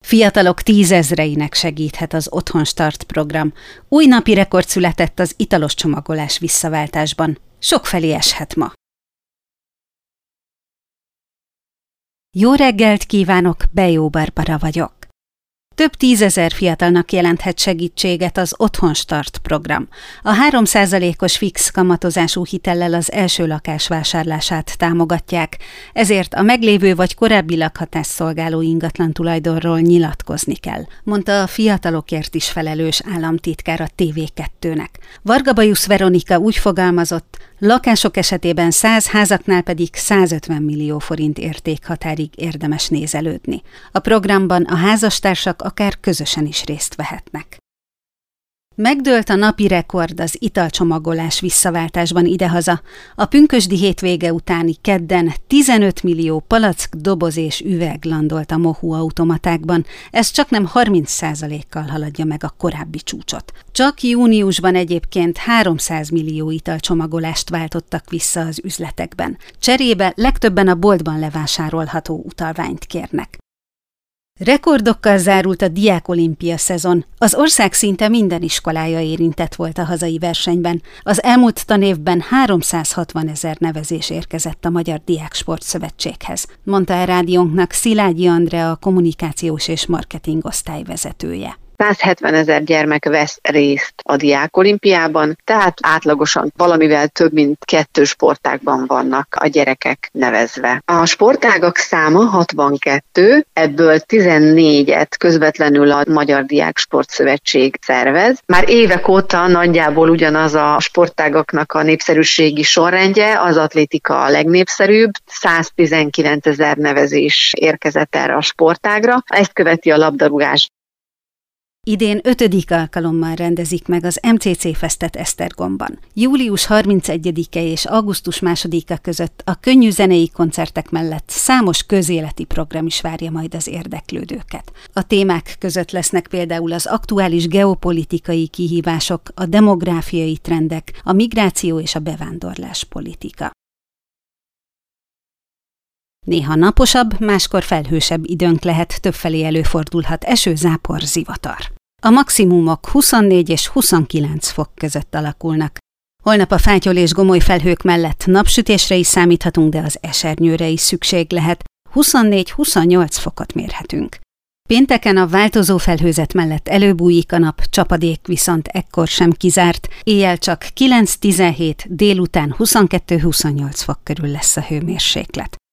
Fiatalok 10 000-einek segíthet az Otthon Start program. Új napi rekord született az italos csomagolás visszaváltásban. Sokfelé eshet ma. Jó reggelt kívánok, Bejó Barbara vagyok. Több 10 000 fiatalnak jelenthet segítséget az Otthon Start program. A 3%-os fix kamatozású hitellel az első lakás vásárlását támogatják, ezért a meglévő vagy korábbi lakhatást szolgáló ingatlan tulajdonról nyilatkozni kell, mondta a fiatalokért is felelős államtitkár a TV2-nek. Varga Bajusz Veronika úgy fogalmazott, lakások esetében 100, házaknál pedig 150 millió forint értékhatárig érdemes nézelődni. A programban a házastársak akár közösen is részt vehetnek. Megdőlt a napi rekord az italcsomagolás visszaváltásban idehaza. A pünkösdi hétvége utáni kedden 15 millió palack, doboz és üveg landolt a Mohu automatákban. Ez csaknem 30%-kal haladja meg a korábbi csúcsot. Csak júniusban egyébként 300 millió italcsomagolást váltottak vissza az üzletekben. Cserébe legtöbben a boltban levásárolható utalványt kérnek. Rekordokkal zárult a diákolimpia szezon. Az ország szinte minden iskolája érintett volt a hazai versenyben. Az elmúlt tanévben 360 000 nevezés érkezett a Magyar Diáksport Szövetséghez, mondta a rádiónknak Szilágyi Andrea, a kommunikációs és marketing osztály vezetője. 170 000 gyermek vesz részt a diákolimpiában, tehát átlagosan valamivel több mint 2 sportágban vannak a gyerekek nevezve. A sportágak száma 62, ebből 14-et közvetlenül a Magyar Diáksport Szövetség szervez. Már évek óta nagyjából ugyanaz a sportágaknak a népszerűségi sorrendje, az atlétika a legnépszerűbb, 119 000 nevezés érkezett erre a sportágra, ezt követi a labdarúgás. Idén 5. alkalommal rendezik meg az MCC Festet Esztergomban. Július 31-e és augusztus 2-a között a könnyű zenei koncertek mellett számos közéleti program is várja majd az érdeklődőket. A témák között lesznek például az aktuális geopolitikai kihívások, a demográfiai trendek, a migráció és a bevándorlás politika. Néha naposabb, máskor felhősebb időnk lehet, többfelé előfordulhat eső, zápor, zivatar. A maximumok 24 és 29 fok között alakulnak. Holnap a fátyol és gomoly felhők mellett napsütésre is számíthatunk, de az esernyőre is szükség lehet. 24-28 fokot mérhetünk. Pénteken a változó felhőzet mellett előbújik a nap, csapadék viszont ekkor sem kizárt, éjjel csak 9-17, délután 22-28 fok körül lesz a hőmérséklet.